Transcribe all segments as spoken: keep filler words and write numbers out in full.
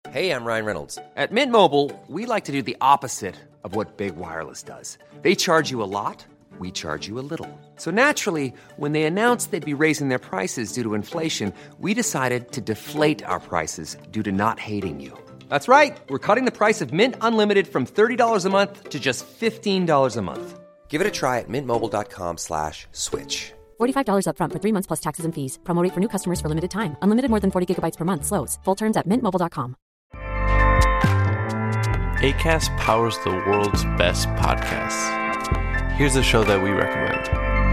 Hey, I'm Ryan Reynolds. At Mint Mobile, we like to do the opposite of what Big Wireless does. They charge you a lot, we charge you a little. So naturally, when they announced they'd be raising their prices due to inflation, we decided to deflate our prices due to not hating you. That's right. We're cutting the price of Mint Unlimited from thirty dollars a month to just fifteen dollars a month. Give it a try at mintmobile.com slash switch. forty-five dollars up front for three months plus taxes and fees. Promo rate for new customers for limited time. Unlimited more than forty gigabytes per month. Slows full terms at mint mobile dot com. Acast powers the world's best podcasts. Here's a show that we recommend.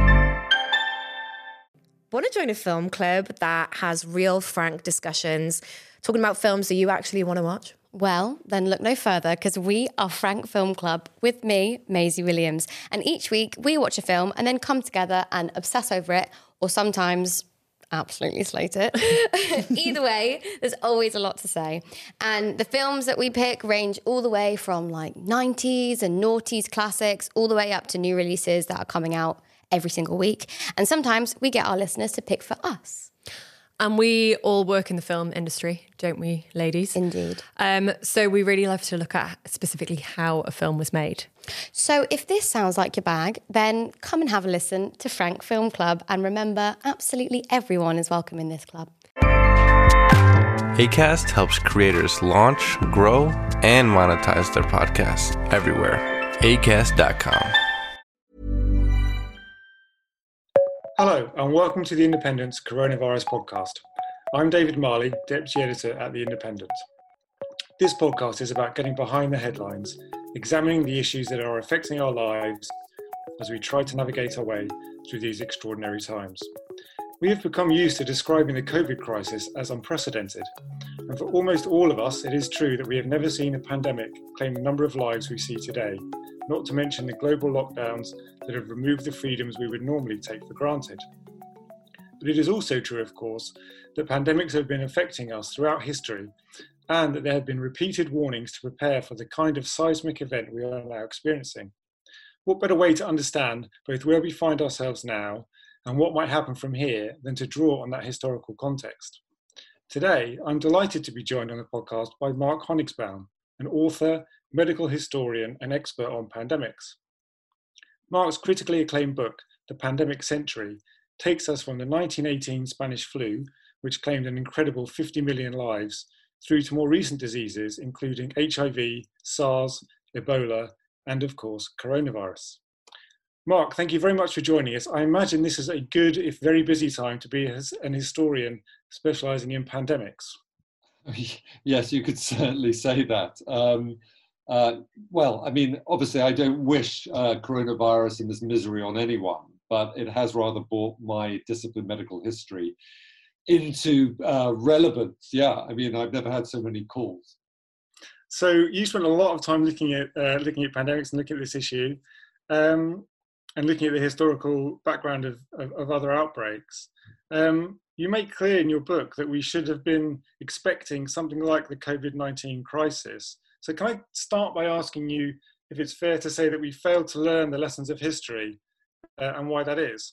Want to join a film club that has real, frank discussions, talking about films that you actually want to watch? Well, then look no further, because we are Frank Film Club with me, Maisie Williams. And each week we watch a film and then come together and obsess over it, or sometimes absolutely slate it. Either way, there's always a lot to say. And the films that we pick range all the way from like nineties and noughties classics, all the way up to new releases that are coming out every single week. And sometimes we get our listeners to pick for us. And we all work in the film industry, don't we, ladies? Indeed. Um, so we really love to look at specifically how a film was made. So if this sounds like your bag, then come and have a listen to Frank Film Club. And remember, absolutely everyone is welcome in this club. Acast helps creators launch, grow, and monetize their podcasts everywhere. acast dot com. Hello, and welcome to The Independent's Coronavirus Podcast. I'm David Marley, Deputy Editor at The Independent. This podcast is about getting behind the headlines, examining the issues that are affecting our lives as we try to navigate our way through these extraordinary times. We have become used to describing the COVID crisis as unprecedented, and for almost all of us, it is true that we have never seen a pandemic claim the number of lives we see today, not to mention the global lockdowns that have removed the freedoms we would normally take for granted. But it is also true, of course, that pandemics have been affecting us throughout history, and that there have been repeated warnings to prepare for the kind of seismic event we are now experiencing. What better way to understand both where we find ourselves now and what might happen from here than to draw on that historical context? Today, I'm delighted to be joined on the podcast by Mark Honigsbaum, an author, medical historian, and expert on pandemics. Mark's critically acclaimed book, The Pandemic Century, takes us from the nineteen eighteen Spanish flu, which claimed an incredible fifty million lives, through to more recent diseases, including H I V, SARS, Ebola, and of course, coronavirus. Mark, thank you very much for joining us. I imagine this is a good, if very busy time to be an historian specialising in pandemics. Yes, you could certainly say that. Um, uh, well, I mean, obviously I don't wish uh, coronavirus and this misery on anyone, but it has rather brought my discipline, medical history, into uh, relevance. Yeah, I mean, I've never had so many calls. So you spent a lot of time looking at uh, looking at pandemics and looking at this issue, um, and looking at the historical background of, of, of other outbreaks. Um, you make clear in your book that we should have been expecting something like the COVID nineteen crisis. So can I start by asking you if it's fair to say that we failed to learn the lessons of history uh, and why that is?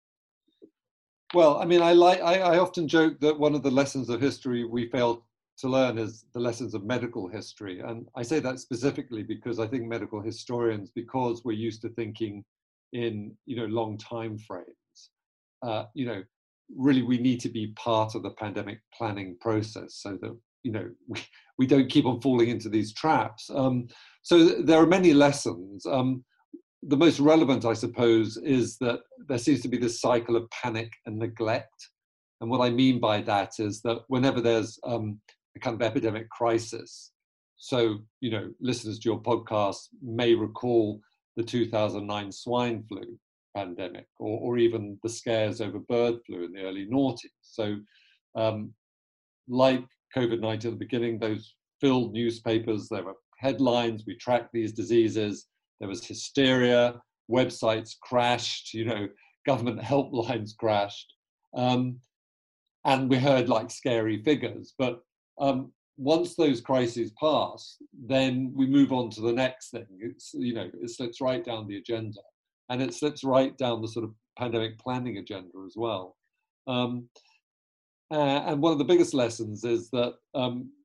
Well, I mean, I like I, I often joke that one of the lessons of history we failed to learn is the lessons of medical history. And I say that specifically because I think medical historians, because we're used to thinking in, you know, long time frames, uh, you know, really we need to be part of the pandemic planning process so that, you know, we, we don't keep on falling into these traps. Um, so there are many lessons. Um, the most relevant, I suppose, is that there seems to be this cycle of panic and neglect. And what I mean by that is that whenever there's um, a kind of epidemic crisis, so, you know, listeners to your podcast may recall the two thousand nine swine flu pandemic, or, or even the scares over bird flu in the early noughties. So um, like COVID nineteen at the beginning, those filled newspapers, there were headlines, we tracked these diseases, there was hysteria, websites crashed, you know, government helplines crashed. Um, and we heard like scary figures. But um, once those crises pass, then we move on to the next thing. It's, you know, it slips right down the agenda. And it slips right down the sort of pandemic planning agenda as well. Um, uh, and one of the biggest lessons is that um,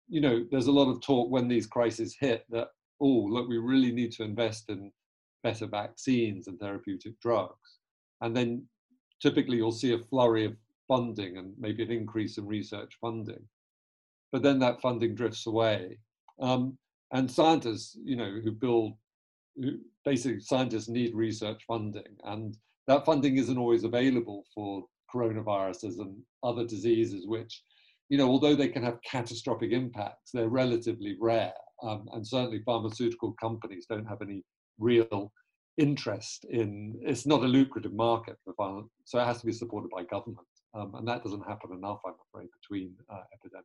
you know, there's a lot of talk when these crises hit that, oh, look, we really need to invest in better vaccines and therapeutic drugs. And then typically you'll see a flurry of funding and maybe an increase in research funding. But then that funding drifts away. Um, and scientists, you know, who build, who, basically scientists need research funding. And that funding isn't always available for coronaviruses and other diseases, which, you know, although they can have catastrophic impacts, they're relatively rare. Um, and certainly pharmaceutical companies don't have any real interest in, it's not a lucrative market for pharma, so it has to be supported by government. Um, and that doesn't happen enough, I'm afraid, between uh, epidemics.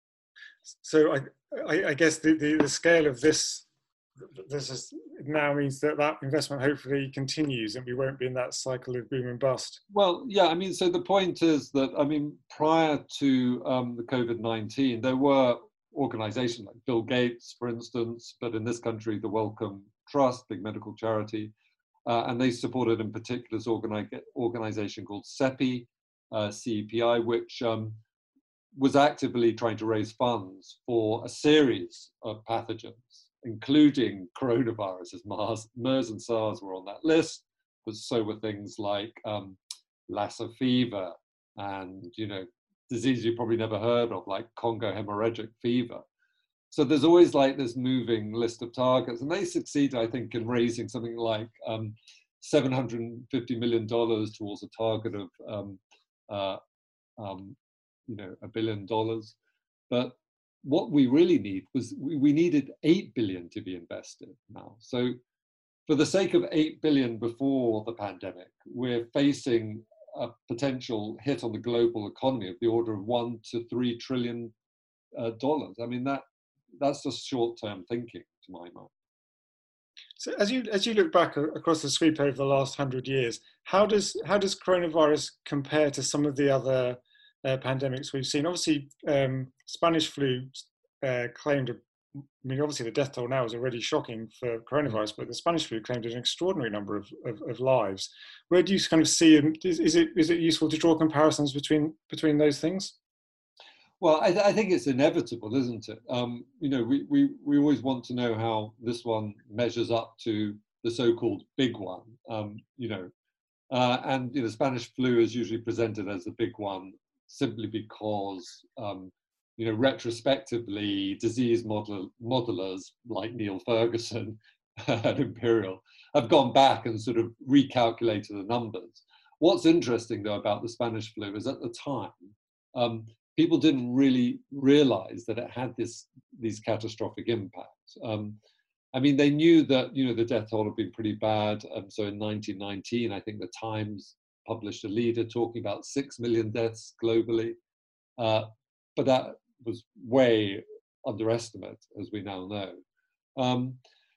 So I, I, I guess the, the, the scale of this, this is, now means that that investment hopefully continues and we won't be in that cycle of boom and bust. Well, yeah, I mean, so the point is that, I mean, prior to um, the COVID nineteen, there were organizations like Bill Gates, for instance, but in this country, the Wellcome Trust, big medical charity, uh, and they supported in particular this organi- organization called CEPI, uh, C E P I, which um, was actively trying to raise funds for a series of pathogens, including coronaviruses. MERS, MERS and SARS were on that list, but so were things like um, Lassa fever and, you know, diseases you probably never heard of, like Congo hemorrhagic fever. So there's always like this moving list of targets, and they succeed, I think, in raising something like um, seven hundred fifty million dollars towards a target of, um, uh, um, you know, a billion dollars. But what we really need was, we, we needed eight billion to be invested now. So for the sake of eight billion before the pandemic, we're facing a potential hit on the global economy of the order of one to three trillion uh, dollars. I mean, that that's just short-term thinking, to my mind. So as you as you look back across the sweep over the last hundred years, how does how does coronavirus compare to some of the other uh, pandemics we've seen? Obviously, um, Spanish flu uh, claimed, a, I mean, obviously the death toll now is already shocking for coronavirus, but the Spanish flu claimed an extraordinary number of, of, of lives. Where do you kind of see, is, is it is it useful to draw comparisons between between those things? Well, I, th- I think it's inevitable, isn't it? Um, you know, we, we, we always want to know how this one measures up to the so-called big one, um, you know. Uh, and you know, Spanish flu is usually presented as the big one simply because, um, you know, retrospectively, disease model- modelers like Neil Ferguson at Imperial have gone back and sort of recalculated the numbers. What's interesting, though, about the Spanish flu is at the time, um, people didn't really realize that it had this these catastrophic impacts. Um, I mean, they knew that, you know, the death toll had been pretty bad. Um, so in nineteen nineteen, I think the Times published a leader talking about six million deaths globally. Uh, but that was way underestimate, as we now know. Um,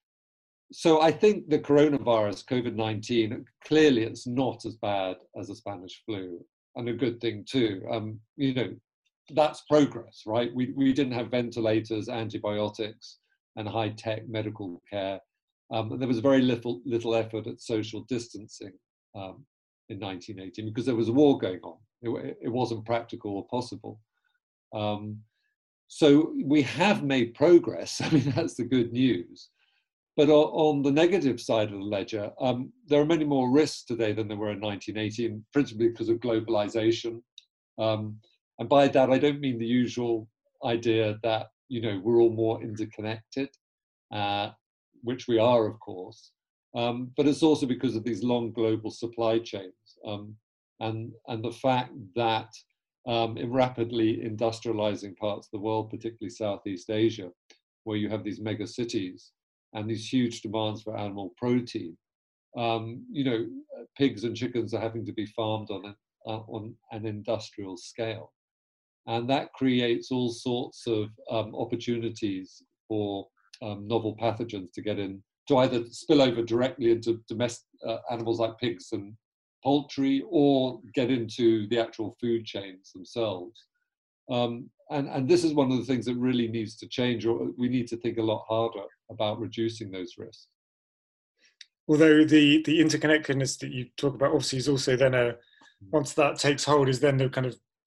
so I think the coronavirus, COVID nineteen, clearly it's not as bad as the Spanish flu, and a good thing too. Um, you know, that's progress, right? We we didn't have ventilators, antibiotics, and high-tech medical care. Um, and there was very little little effort at social distancing um, in nineteen eighteen because there was a war going on. It, it wasn't practical or possible. Um, so we have made progress. I mean, that's the good news. But on, on the negative side of the ledger, um, there are many more risks today than there were in nineteen eighteen, principally because of globalization. Um, And by that, I don't mean the usual idea that, you know, we're all more interconnected, uh, which we are, of course. Um, but it's also because of these long global supply chains um, and, and the fact that um, in rapidly industrializing parts of the world, particularly Southeast Asia, where you have these mega cities and these huge demands for animal protein, um, you know, pigs and chickens are having to be farmed on, a, uh, on an industrial scale. And that creates all sorts of um, opportunities for um, novel pathogens to get in, to either spill over directly into domestic uh, animals like pigs and poultry, or get into the actual food chains themselves. Um, and, and this is one of the things that really needs to change, or we need to think a lot harder about reducing those risks. Although the, the interconnectedness that you talk about obviously is also then a, once that takes hold, is then the kind of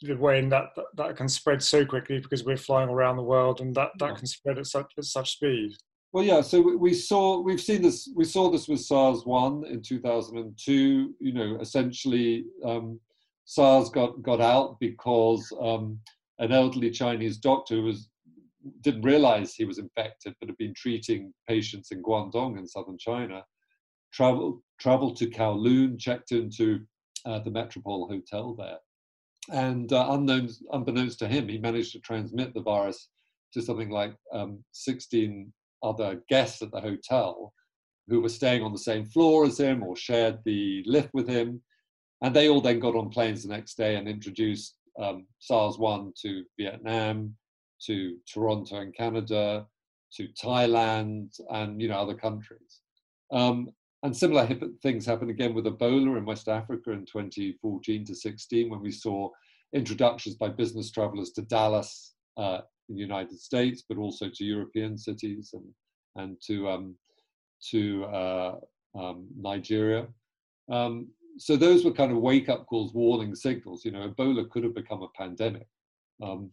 the way in that, that that can spread so quickly because we're flying around the world, and that, that Yeah. can spread at such at such speed. Well, yeah. So we- we saw, we've seen this. We saw this with SARS one in two thousand two. You know, essentially, um, SARS got got out because um, an elderly Chinese doctor was didn't realize he was infected, but had been treating patients in Guangdong in southern China. Traveled traveled to Kowloon, checked into uh, the Metropole Hotel there, and uh, unknown, unbeknownst to him, he managed to transmit the virus to something like um, sixteen other guests at the hotel who were staying on the same floor as him or shared the lift with him. And they all then got on planes the next day and introduced um, SARS one to Vietnam, to Toronto in Canada, to Thailand, and you know other countries. Um, and similar hip- things happened again with Ebola in West Africa in twenty fourteen to sixteen, when we saw introductions by business travelers to Dallas uh, in the United States, but also to European cities and and to um, to uh, um, Nigeria. Um, so those were kind of wake-up calls, warning signals. You know, Ebola could have become a pandemic. Um,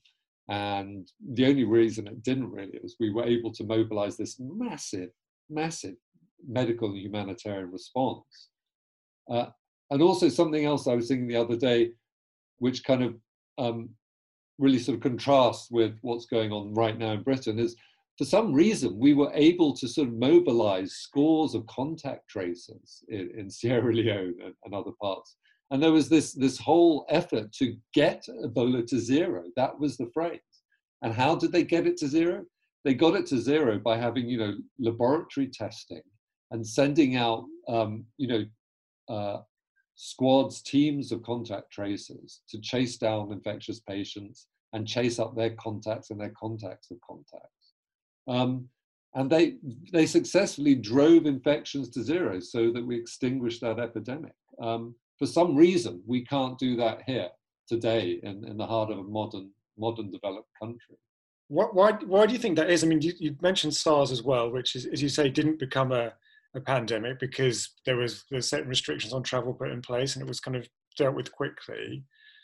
and the only reason it didn't really is we were able to mobilize this massive, massive medical and humanitarian response. Uh, and also something else I was thinking the other day, which kind of um, really sort of contrasts with what's going on right now in Britain, is for some reason we were able to sort of mobilize scores of contact tracers in, in Sierra Leone and, and other parts. And there was this, this whole effort to get Ebola to zero. That was the phrase. And how did they get it to zero? They got it to zero by having, you know, laboratory testing and sending out, um, you know, uh, squads, teams of contact tracers to chase down infectious patients and chase up their contacts and their contacts of contacts. Um, and they, they successfully drove infections to zero so that we extinguished that epidemic. Um, for some reason, we can't do that here today in, in the heart of a modern, modern developed country. What, why, why do you think that is? I mean, you, you mentioned SARS as well, which is, as you say, didn't become a, a pandemic because there was there were certain restrictions on travel put in place, and it was kind of dealt with quickly.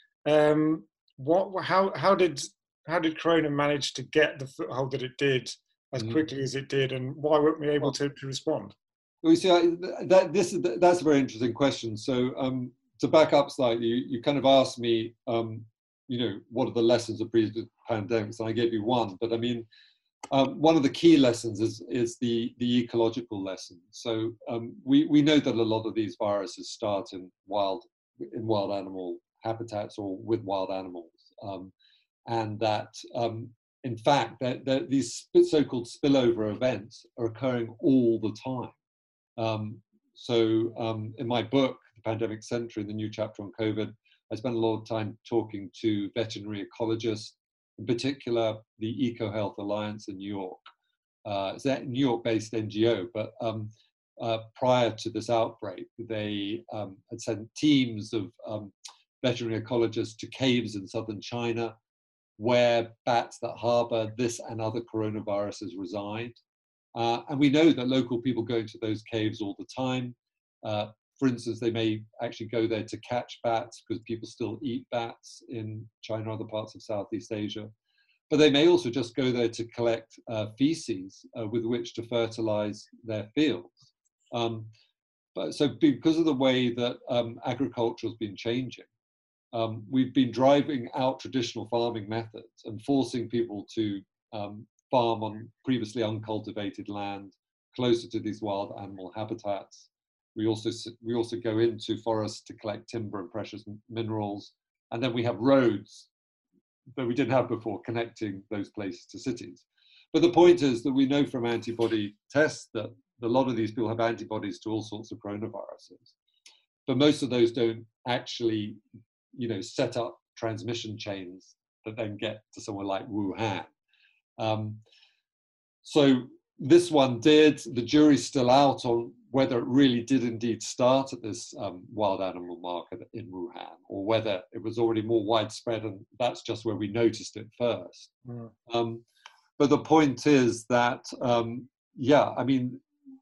Um, what, how, how did, how did Corona manage to get the foothold that it did as Mm. quickly as it did, and why weren't we able to, to respond? Well, you see, I, that this is that's a very interesting question. So, um, to back up slightly, you, you kind of asked me, um, you know, what are the lessons of previous pandemics, and I gave you one. But I mean, um, one of the key lessons is is the the ecological lesson. So, um, we we know that a lot of these viruses start in wild in wild animal habitats or with wild animals, um, and that. Um, In fact, that, that these so-called spillover events are occurring all the time. Um, so um, in my book, The Pandemic Century, the new chapter on COVID, I spent a lot of time talking to veterinary ecologists, in particular the EcoHealth Alliance in New York. Uh, it's a New York-based N G O, but um, uh, prior to this outbreak, they um, had sent teams of um, veterinary ecologists to caves in southern China, where bats that harbor this and other coronaviruses reside. Uh, and we know that local people go into those caves all the time. Uh, for instance, they may actually go there to catch bats because people still eat bats in China and other parts of Southeast Asia. But they may also just go there to collect uh, feces uh, with which to fertilize their fields. Um, but so because of the way that um, agriculture has been changing, Um, we've been driving out traditional farming methods and forcing people to um, farm on previously uncultivated land closer to these wild animal habitats. We also, we also go into forests to collect timber and precious minerals. And then we have roads that we didn't have before connecting those places to cities. But the point is that we know from antibody tests that a lot of these people have antibodies to all sorts of coronaviruses. But most of those don't actually you know, set up transmission chains that then get to somewhere like Wuhan. Um, so this one did. The jury's still out on whether it really did indeed start at this um, wild animal market in Wuhan, or whether it was already more widespread, and that's just where we noticed it first. Mm. Um, but the point is that, um, yeah, I mean,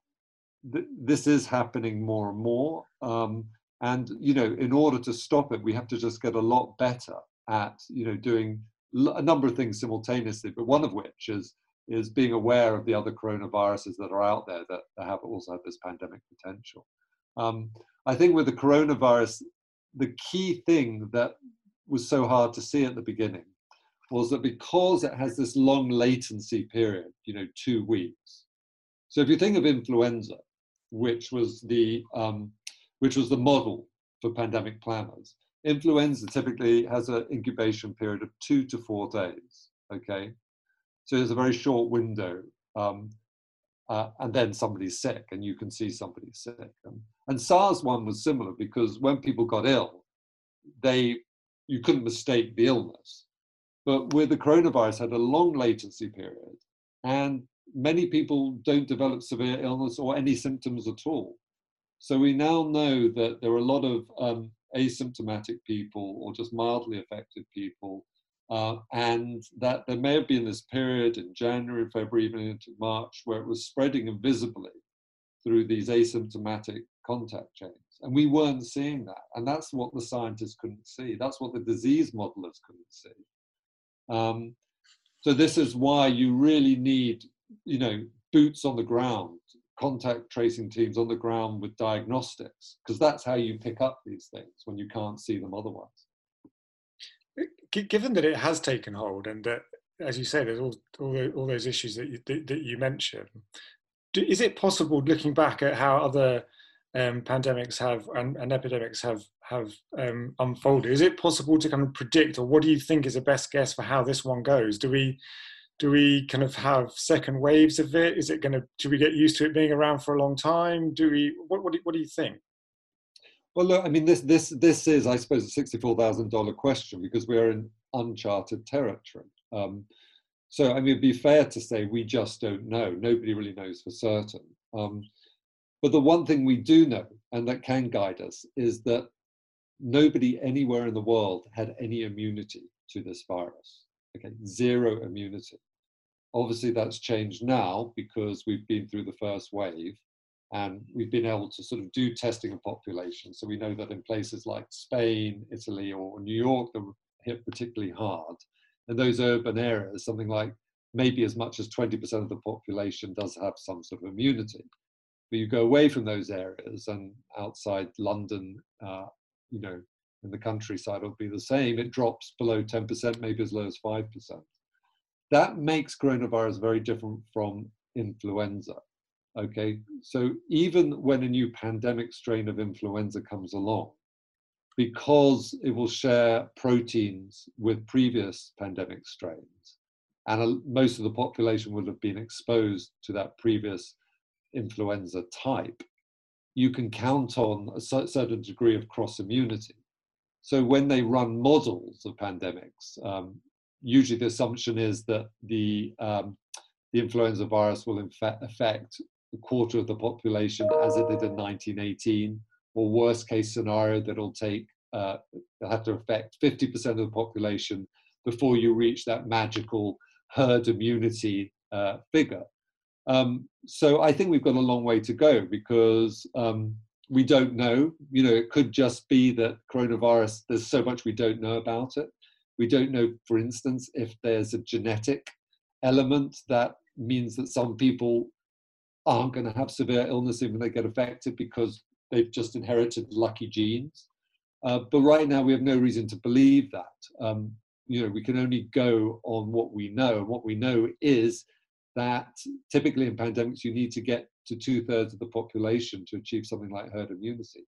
th- this is happening more and more. Um, And, you know, in order to stop it, we have to just get a lot better at, you know, doing a number of things simultaneously, but one of which is is being aware of the other coronaviruses that are out there that have also have this pandemic potential. Um, I think with the coronavirus, the key thing that was so hard to see at the beginning was that because it has this long latency period, you know, two weeks. So if you think of influenza, which was the um, which was the model for pandemic planners, influenza typically has an incubation period of two to four days. Okay, so there's a very short window, um, uh, and then somebody's sick, and you can see somebody's sick. And, and SARS one was similar because when people got ill, they you couldn't mistake the illness. But with the coronavirus, had a long latency period, and many people don't develop severe illness or any symptoms at all. So we now know that there are a lot of um, asymptomatic people or just mildly affected people, uh, and that there may have been this period in January, February, even into March, where it was spreading invisibly through these asymptomatic contact chains. And we weren't seeing that. And that's what the scientists couldn't see. That's what the disease modelers couldn't see. Um, so this is why you really need, you know, boots on the ground, contact tracing teams on the ground with diagnostics, because that's how you pick up these things when you can't see them otherwise. Given that it has taken hold, and that, as you say, there's all all, the, all those issues that you, that, that you mentioned, do, is it possible, looking back at how other um, pandemics have and, and epidemics have have um, unfolded, is it possible to kind of predict, or what do you think is the best guess for how this one goes? Do we do we kind of have second waves of it? Is it going to? Do we get used to it being around for a long time? Do we? What what do, what do you think? Well, look, I mean, this this this is, I suppose, a sixty-four thousand dollars question, because we're in uncharted territory. Um, so, I mean, it'd be fair to say we just don't know. Nobody really knows for certain. Um, but the one thing we do know, and that can guide us, is that nobody anywhere in the world had any immunity to this virus. Okay, zero immunity. Obviously, that's changed now because we've been through the first wave. And we've been able to sort of do testing of populations. So we know that in places like Spain, Italy, or New York that were hit particularly hard, in those urban areas, something like maybe as much as twenty percent of the population does have some sort of immunity. But you go away from those areas, and outside London, uh, you know, in the countryside, it'll be the same. It drops below ten percent, maybe as low as five percent. That makes coronavirus very different from influenza. Okay, so even when a new pandemic strain of influenza comes along, because it will share proteins with previous pandemic strains, and most of the population would have been exposed to that previous influenza type, you can count on a certain degree of cross immunity. So when they run models of pandemics, um, usually the assumption is that the, um, the influenza virus will in fact affect a quarter of the population, as it did in nineteen eighteen, or worst case scenario, that it'll take, uh, it'll have to affect fifty percent of the population before you reach that magical herd immunity uh, figure. Um, so I think we've got a long way to go, because um, we don't know. You know, it could just be that coronavirus, there's so much we don't know about it. We don't know, for instance, if there's a genetic element that means that some people aren't going to have severe illness even when they get affected because they've just inherited lucky genes. Uh, but right now we have no reason to believe that. Um, you know, we can only go on what we know. And what we know is that typically in pandemics, you need to get to two thirds of the population to achieve something like herd immunity.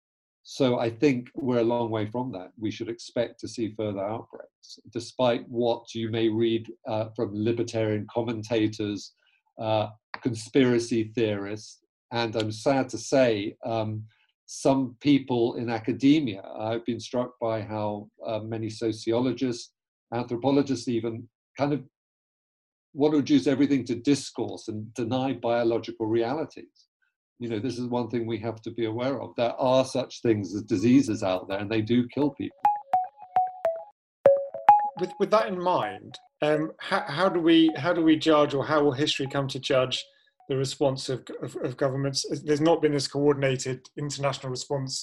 So I think we're a long way from that. We should expect to see further outbreaks, despite what you may read uh, from libertarian commentators, uh, conspiracy theorists, and I'm sad to say, um, some people in academia. I've been struck by how uh, many sociologists, anthropologists even, kind of want to reduce everything to discourse and deny biological realities. You know, this is one thing we have to be aware of. There are such things as diseases out there, and they do kill people. With with that in mind, um, how, how do we how do we judge, or how will history come to judge the response of, of, of governments? There's not been this coordinated international response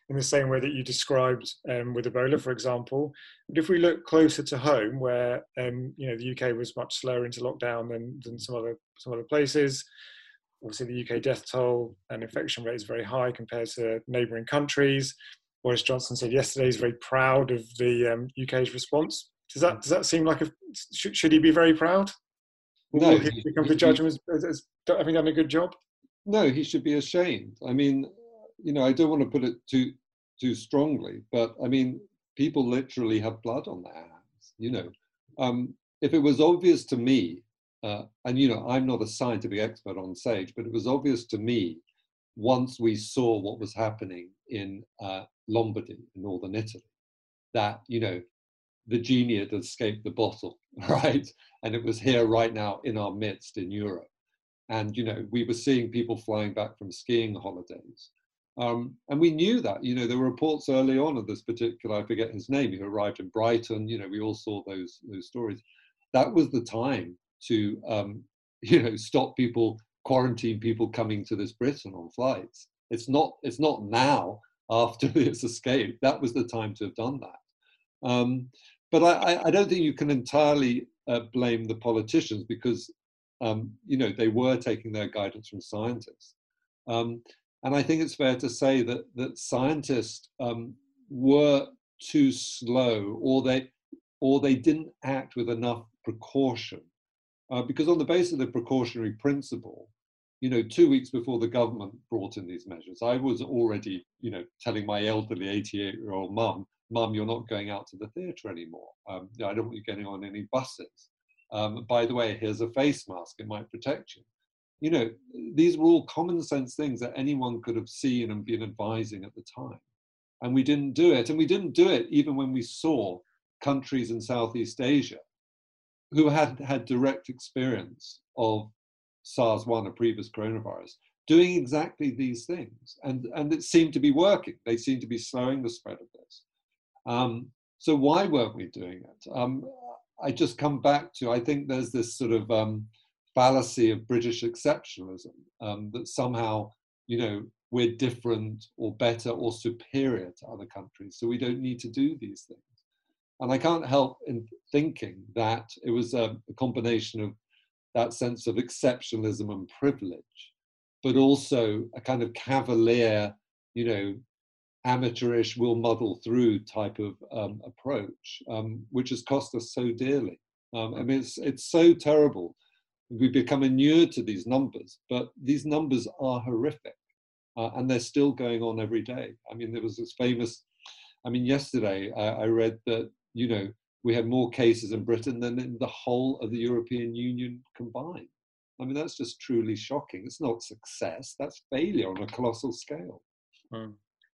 in the same way that you described um, with Ebola, for example. But if we look closer to home, where um, you know the U K was much slower into lockdown than, than some other some other places, obviously the U K death toll and infection rate is very high compared to neighbouring countries. Boris Johnson said yesterday he's very proud of the um, U K's response. Does that does that seem like a should, should he be very proud? Will No, he he, become he, the judge as, as, as having done a good job? No, he should be ashamed. I mean, you know, I don't want to put it too too strongly, but I mean, people literally have blood on their hands. You know, um, if it was obvious to me, uh, and you know, I'm not a scientific expert on SAGE, but it was obvious to me once we saw what was happening in uh, Lombardy, in northern Italy, that you know, the genie had escaped the bottle, right? And it was here right now in our midst in Europe. And, you know, we were seeing people flying back from skiing holidays. Um, and we knew that, you know, there were reports early on of this particular, I forget his name, who arrived in Brighton, you know, we all saw those, those stories. That was the time to, um, you know, stop people, quarantine people coming to this Britain on flights. It's not, it's not now after its escape. That was the time to have done that. Um, but I, I don't think you can entirely uh, blame the politicians because Um, you know, they were taking their guidance from scientists. Um, and I think it's fair to say that, that scientists um, were too slow, or they, or they didn't act with enough precaution. Uh, because on the basis of the precautionary principle, you know, two weeks before the government brought in these measures, I was already, you know, telling my elderly eighty-eight-year-old mum, Mum, you're not going out to the theatre anymore. Um, I don't want you getting on any buses. Um, by the way, here's a face mask, it might protect you. You know, these were all common sense things that anyone could have seen and been advising at the time. And we didn't do it. And we didn't do it even when we saw countries in Southeast Asia who had had direct experience of SARS one, a previous coronavirus, doing exactly these things. And, and it seemed to be working. They seemed to be slowing the spread of this. Um, so why weren't we doing it? Um, I just come back to, I think there's this sort of um, fallacy of British exceptionalism, um, that somehow, you know, we're different or better or superior to other countries, so we don't need to do these things. And I can't help in thinking that it was a, a combination of that sense of exceptionalism and privilege, but also a kind of cavalier, you know, amateurish, will muddle through type of um, approach, um, which has cost us so dearly. Um, I mean, it's, it's so terrible. We've become inured to these numbers, but these numbers are horrific, uh, and they're still going on every day. I mean, there was this famous, I mean, yesterday I, I read that, you know, we had more cases in Britain than in the whole of the European Union combined. I mean, that's just truly shocking. It's not success, that's failure on a colossal scale. Hmm.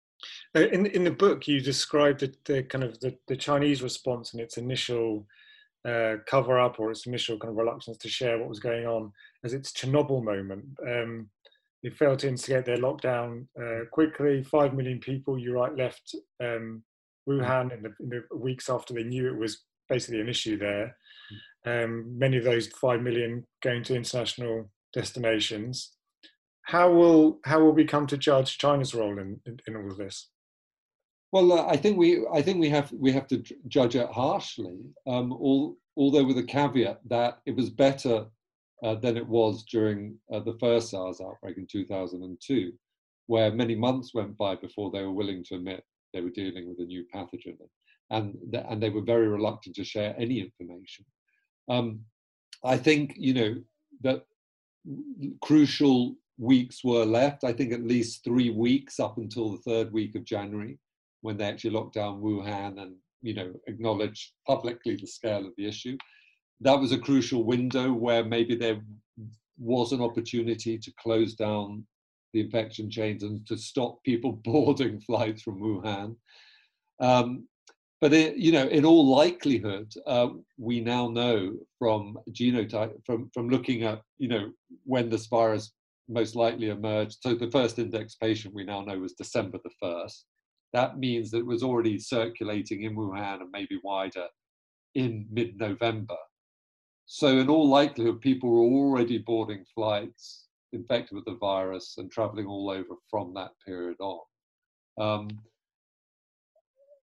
In in the book, you described the, the kind of the, the Chinese response and its initial uh, cover up or its initial kind of reluctance to share what was going on as its Chernobyl moment. Um, they failed to instigate their lockdown uh, quickly. Five million people, you're right, left um, Wuhan in the, in the weeks after they knew it was basically an issue there. Um, many of those five million going to international destinations. How will how will we come to judge China's role in, in, in all of this? Well, uh, I think we I think we have we have to judge it harshly, um, all, although with a caveat that it was better uh, than it was during uh, the first SARS outbreak in two thousand two, where many months went by before they were willing to admit they were dealing with a new pathogen, and th- and they were very reluctant to share any information. Um, I think, you know, that crucial weeks were left. I think at least three weeks up until the third week of January, when they actually locked down Wuhan and, you know, acknowledged publicly the scale of the issue. That was a crucial window where maybe there was an opportunity to close down the infection chains and to stop people boarding flights from Wuhan. Um, but it, you know, in all likelihood, uh, we now know from genotype, from from looking at, you know, when this virus most likely emerged. So the first index patient we now know was December the first. That means that it was already circulating in Wuhan and maybe wider in mid-November. So in all likelihood, people were already boarding flights infected with the virus and traveling all over from that period on. Um,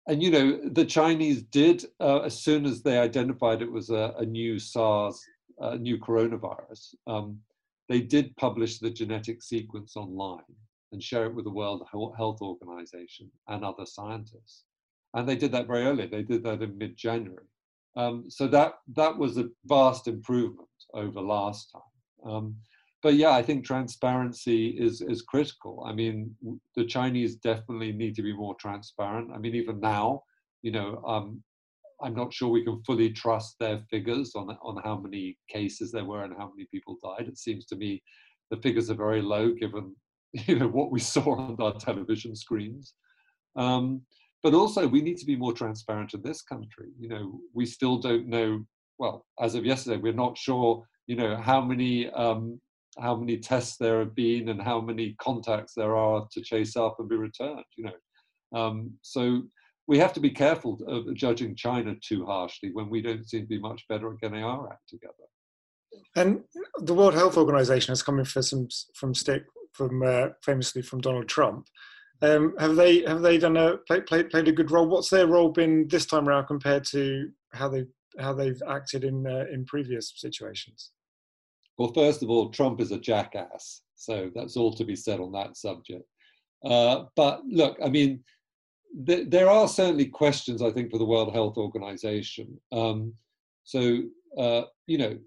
and, you know, the Chinese did, uh, as soon as they identified it was a, a new SARS, a new coronavirus, um, they did publish the genetic sequence online and share it with the World Health Organization and other scientists. And they did that very early. They did that in mid-January. Um, so that that was a vast improvement over last time. Um, but yeah, I think transparency is is critical. I mean, the Chinese definitely need to be more transparent. I mean, even now, you know, um, I'm not sure we can fully trust their figures on on how many cases there were and how many people died. It seems to me the figures are very low given, you know, what we saw on our television screens. Um, but also, we need to be more transparent in this country. You know, we still don't know. Well, as of yesterday, we're not sure. You know, how many um, how many tests there have been and how many contacts there are to chase up and be returned. You know, um, so we have to be careful of judging China too harshly when we don't seem to be much better at getting our act together. And the World Health Organization has come in for some from stick from uh, famously from Donald Trump. Um, have they have they done a play, play, played a good role? What's their role been this time around compared to how they how they've acted in uh, in previous situations? Well, first of all, Trump is a jackass, so that's all to be said on that subject. Uh, but look, I mean, th- there are certainly questions, I think, for the World Health Organization. Um, so uh, you know,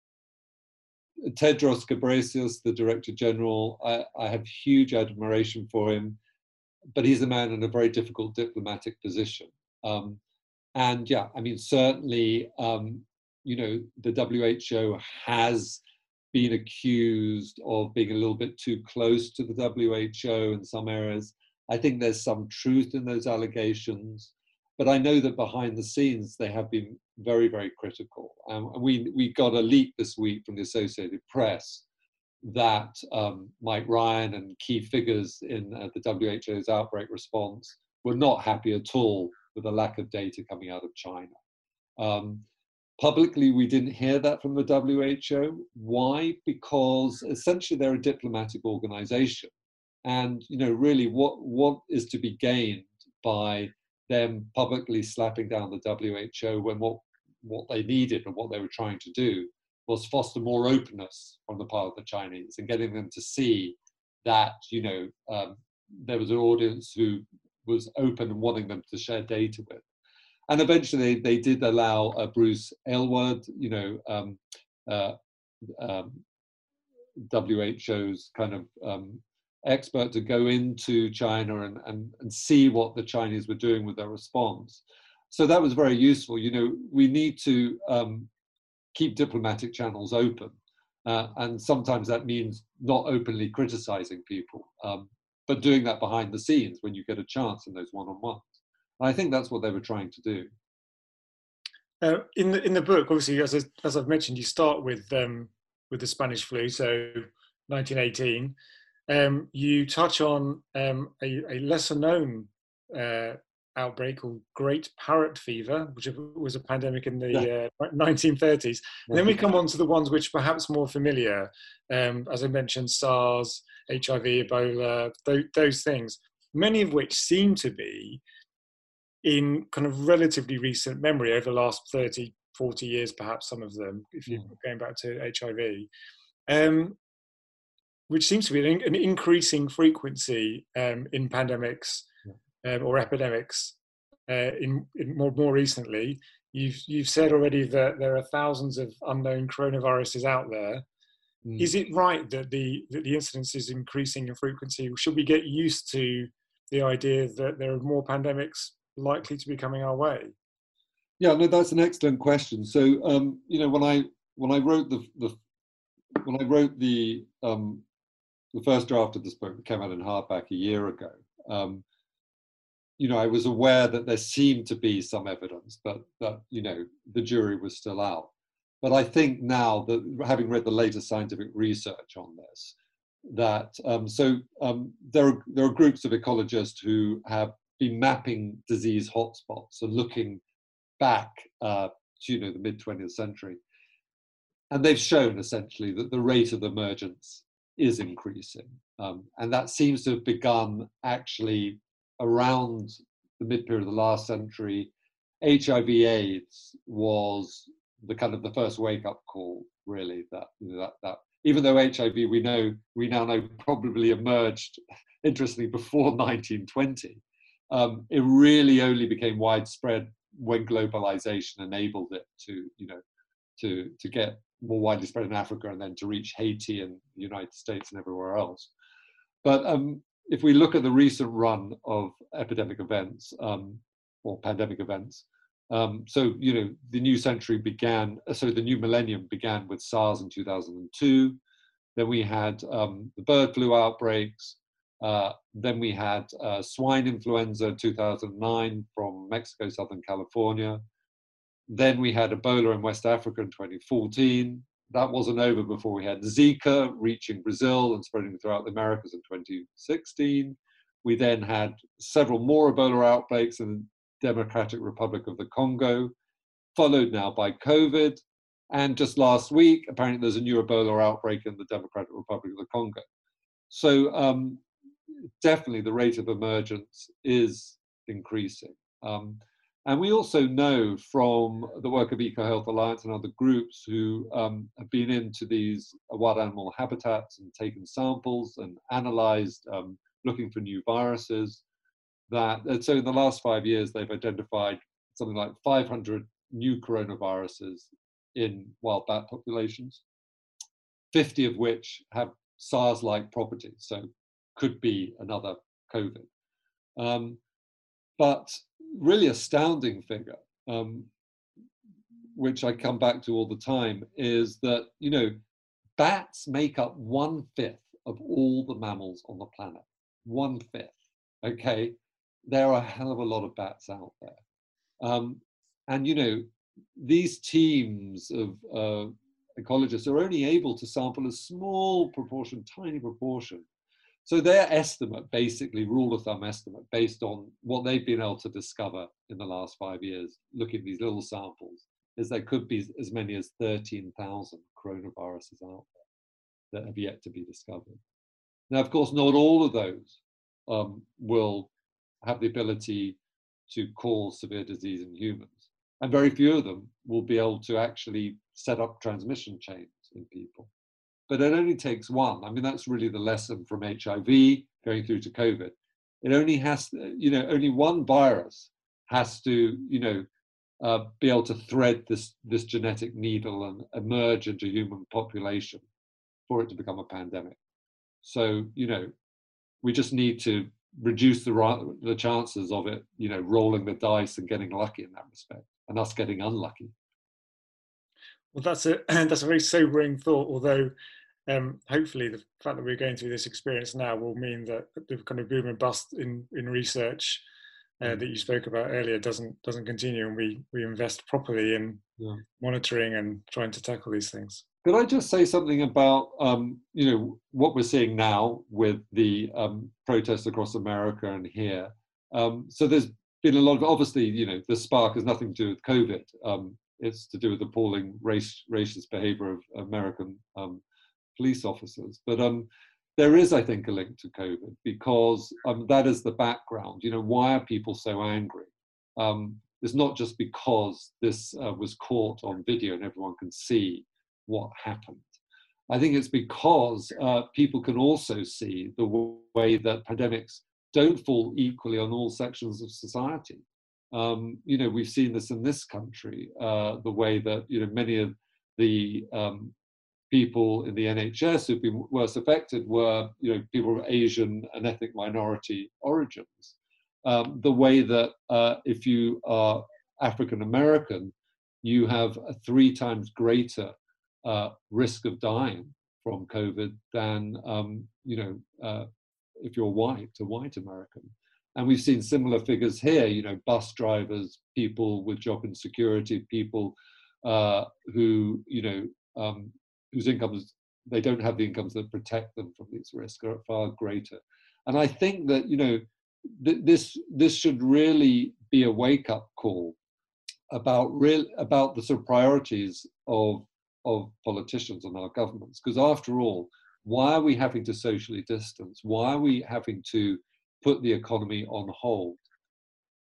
Tedros Ghebreyesus, the Director General, I, I have huge admiration for him. But he's a man in a very difficult diplomatic position. Um, and yeah, I mean, certainly, um, you know, the W H O has been accused of being a little bit too close to the W H O in some areas. I think there's some truth in those allegations, but I know that behind the scenes, they have been very, very critical. Um, and we, we got a leak this week from the Associated Press that um, Mike Ryan and key figures in uh, the W H O's outbreak response were not happy at all with the lack of data coming out of China. Um, publicly, we didn't hear that from the W H O. Why? Because essentially they're a diplomatic organization. And, you know, really what, what is to be gained by them publicly slapping down the W H O when what, what they needed and what they were trying to do was foster more openness on the part of the Chinese and getting them to see that, you know, um, there was an audience who was open and wanting them to share data with. And eventually they did allow uh, Bruce Aylward, you know, um, uh, um, W H O's kind of um, expert, to go into China and, and, and see what the Chinese were doing with their response. So that was very useful. You know, we need to um, keep diplomatic channels open. Uh, and sometimes that means not openly criticizing people, um, but doing that behind the scenes when you get a chance in those one-on-ones. And I think that's what they were trying to do. Uh, in the in the book, obviously, as I, as I've mentioned, you start with um, with the Spanish flu, so nineteen eighteen. Um, you touch on um, a, a lesser known uh, outbreak called Great Parrot Fever, which was a pandemic in the uh, nineteen thirties. And then we come on to the ones which are perhaps more familiar, um, as I mentioned, SARS, H I V, Ebola, th- those things, many of which seem to be in kind of relatively recent memory over the last thirty, forty years, perhaps some of them, if you're going back to H I V, um, which seems to be an, an increasing frequency um, in pandemics um, or epidemics. Uh, in, in more more recently, you've you've said already that there are thousands of unknown coronaviruses out there. Mm. Is it right that the that the incidence is increasing in frequency? Should we get used to the idea that there are more pandemics likely to be coming our way? Yeah, no, that's an excellent question. So, um, you know, when I when I wrote the the when I wrote the um, the first draft of this book that came out in hardback a year ago, um, you know, I was aware that there seemed to be some evidence, but that, you know, the jury was still out. But I think now that, having read the latest scientific research on this, that um, so um, there are there are groups of ecologists who have been mapping disease hotspots and looking back uh, to, you know, the mid twentieth century, and they've shown essentially that the rate of emergence is increasing, um, and that seems to have begun actually around the mid-period of the last century, H I V AIDS was the kind of the first wake-up call, really, that, that, that even though H I V, we know, we now know probably emerged, interestingly, before nineteen twenty, um, it really only became widespread when globalization enabled it to, you know, to, to get more widely spread in Africa and then to reach Haiti and the United States and everywhere else. But um, if we look at the recent run of epidemic events um, or pandemic events, um, so, you know, the new century began, so the new millennium began with SARS in two thousand two. Then we had um, the bird flu outbreaks. Uh, then we had uh, swine influenza in two thousand nine from Mexico, Southern California. Then we had Ebola in West Africa in twenty fourteen. That wasn't over before we had Zika reaching Brazil and spreading throughout the Americas in twenty sixteen. We then had several more Ebola outbreaks in the Democratic Republic of the Congo, followed now by COVID. And just last week, apparently there's a new Ebola outbreak in the Democratic Republic of the Congo. So um, definitely the rate of emergence is increasing. Um, And we also know from the work of EcoHealth Alliance and other groups who um, have been into these wild animal habitats and taken samples and analyzed, um, looking for new viruses, that, and so in the last five years, they've identified something like five hundred new coronaviruses in wild bat populations, fifty of which have SARS-like properties, so could be another COVID. Um, but really astounding figure, um, which I come back to all the time, is that, you know, bats make up one fifth of all the mammals on the planet. One fifth, okay? There are a hell of a lot of bats out there. Um, and, you know, these teams of uh, ecologists are only able to sample a small proportion, tiny proportion. So their estimate, basically rule of thumb estimate, based on what they've been able to discover in the last five years, looking at these little samples, is there could be as many as thirteen thousand coronaviruses out there that have yet to be discovered. Now, of course, not all of those um, will have the ability to cause severe disease in humans. And very few of them will be able to actually set up transmission chains in people. But it only takes one. I mean, that's really the lesson from H I V going through to COVID. It only has, you know, only one virus has to, you know, uh, be able to thread this, this genetic needle and emerge into human population for it to become a pandemic. So, you know, we just need to reduce the, the chances of it, you know, rolling the dice and getting lucky in that respect, and us getting unlucky. Well, that's a that's a very sobering thought. Although, um, hopefully, the fact that we're going through this experience now will mean that the kind of boom and bust in in research uh, that you spoke about earlier doesn't doesn't continue, and we we invest properly in yeah. monitoring and trying to tackle these things. Could I just say something about um, you know, what we're seeing now with the um, protests across America and here? Um, so there's been a lot of, obviously, you know, the spark has nothing to do with COVID. Um, it's to do with appalling race, racist behavior of American um, police officers. But um, there is, I think, a link to COVID, because um, that is the background. You know, why are people so angry? Um, it's not just because this uh, was caught on video and everyone can see what happened. I think it's because uh, people can also see the w- way that pandemics don't fall equally on all sections of society. Um, you know, we've seen this in this country, uh, the way that, you know, many of the um, people in the N H S who've been worst affected were, you know, people of Asian and ethnic minority origins. Um, the way that uh, if you are African American, you have a three times greater uh, risk of dying from COVID than, um, you know, uh, if you're white, a white American. And we've seen similar figures here, you know, bus drivers, people with job insecurity, people uh, who, you know, um, whose incomes, they don't have the incomes that protect them from these risks, are far greater. And I think that, you know, th- this this should really be a wake-up call about real about the sort of priorities of of politicians and our governments. Because after all, why are we having to socially distance? Why are we having to put the economy on hold?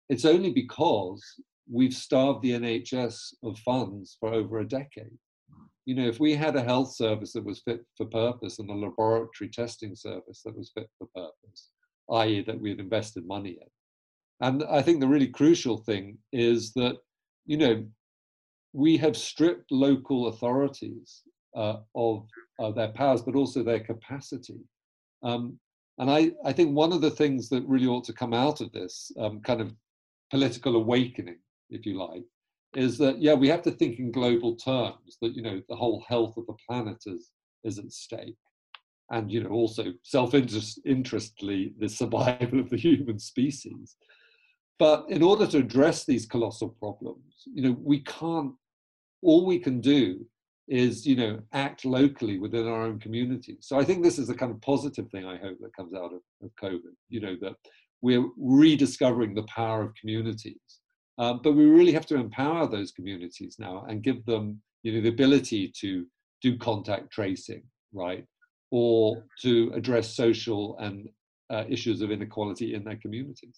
it's only because we've starved the N H S of funds for over a decade. You know, if we had a health service that was fit for purpose and a laboratory testing service that was fit for purpose, that is that we had invested money in. And I think the really crucial thing is that, you know, we have stripped local authorities uh, of uh, their powers, but also their capacity. Um, and I, I think one of the things that really ought to come out of this um, kind of political awakening, if you like, is that, yeah, we have to think in global terms, that, you know, the whole health of the planet is, is at stake. And, you know, also self-interestedly, the survival of the human species. But in order to address these colossal problems, you know, we can't, all we can do is, you know, act locally within our own communities. So I think this is the kind of positive thing I hope that comes out of, of COVID, you know, that we're rediscovering the power of communities. Um, but we really have to empower those communities now and give them, you know, the ability to do contact tracing, right? Or to address social and uh, issues of inequality in their communities.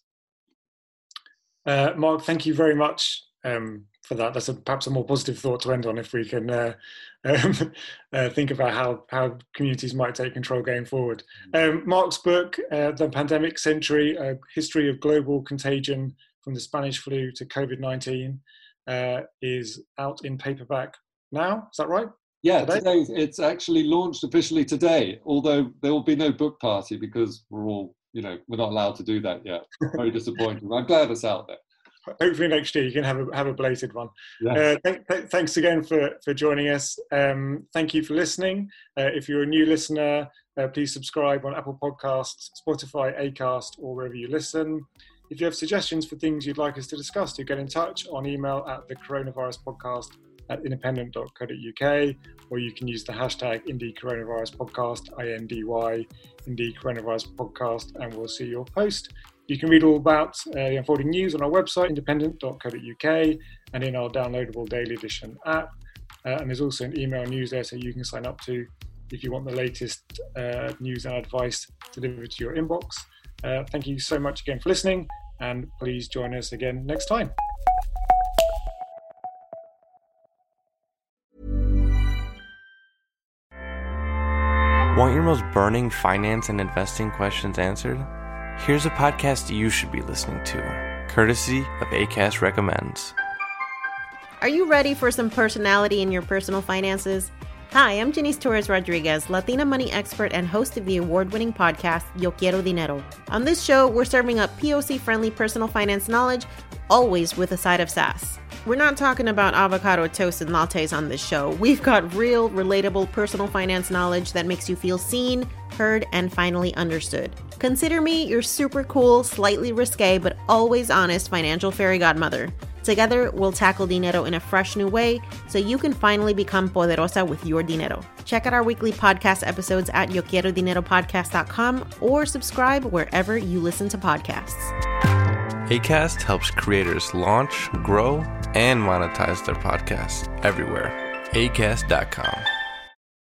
Uh, Mark, thank you very much um, for that. That's a, perhaps a more positive thought to end on, if we can uh, um, uh, think about how, how communities might take control going forward. Um, Mark's book, uh, The Pandemic Century, A History of Global Contagion from the Spanish Flu to COVID nineteen, uh, is out in paperback now. Is that right? Yeah, today? today it's actually launched officially today, although there will be no book party because we're all, you know, we're not allowed to do that yet. Very disappointing. I'm glad it's out there. Hopefully next year you can have a have a belated one. Yes. Uh, th- th- thanks again for, for joining us. Um, thank you for listening. Uh, if you're a new listener, uh, please subscribe on Apple Podcasts, Spotify, Acast, or wherever you listen. If you have suggestions for things you'd like us to discuss, do get in touch on email at the coronavirus podcast at independent dot co dot uk, or you can use the hashtag Indie Coronavirus Podcast, I N D Y, Indie Coronavirus Podcast, and we'll see your post. You can read all about uh, the unfolding news on our website, independent dot co dot uk, and in our downloadable daily edition app. Uh, and there's also an email newsletter you can sign up to if you want the latest uh, news and advice delivered to your inbox. Uh, thank you so much again for listening, and please join us again next time. Want your most burning finance and investing questions answered? Here's a podcast you should be listening to, courtesy of Acast Recommends. Are you ready for some personality in your personal finances? Hi, I'm Janice Torres Rodriguez, Latina money expert and host of the award-winning podcast, Yo Quiero Dinero. On this show, we're serving up P O C-friendly personal finance knowledge, always with a side of sass. We're not talking about avocado toast and lattes on this show. We've got real, relatable personal finance knowledge that makes you feel seen, heard, and finally understood. Consider me your super cool, slightly risque, but always honest financial fairy godmother. Together, we'll tackle dinero in a fresh new way so you can finally become poderosa with your dinero. Check out our weekly podcast episodes at yo quiero dinero podcast dot com or subscribe wherever you listen to podcasts. Acast helps creators launch, grow, and monetize their podcasts everywhere. acast dot com.